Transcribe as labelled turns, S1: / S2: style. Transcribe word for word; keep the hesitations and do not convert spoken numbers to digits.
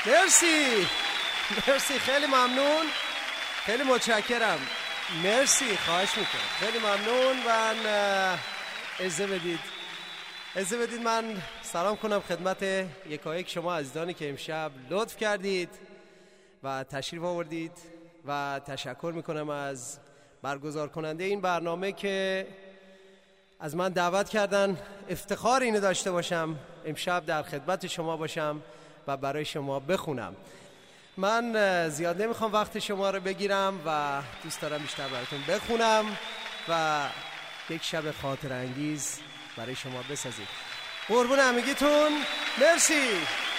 S1: مرسی مرسی، خیلی ممنون، خیلی متشکرم. مرسی، خواهش میکنم، خیلی ممنون. من اجازه بدید اجازه بدید من سلام کنم خدمت یکایک شما عزیزانی که امشب لطف کردید و تشریف آوردید و تشکر میکنم از برگزار کننده این برنامه که از من دعوت کردن افتخار اینو داشته باشم امشب در خدمت شما باشم و برای شما بخونم. من زیاد نمیخوام وقت شما رو بگیرم و دوست دارم بیشتر براتون بخونم و یک شب خاطر انگیز برای شما بسازید. قربون همگیتون، مرسی.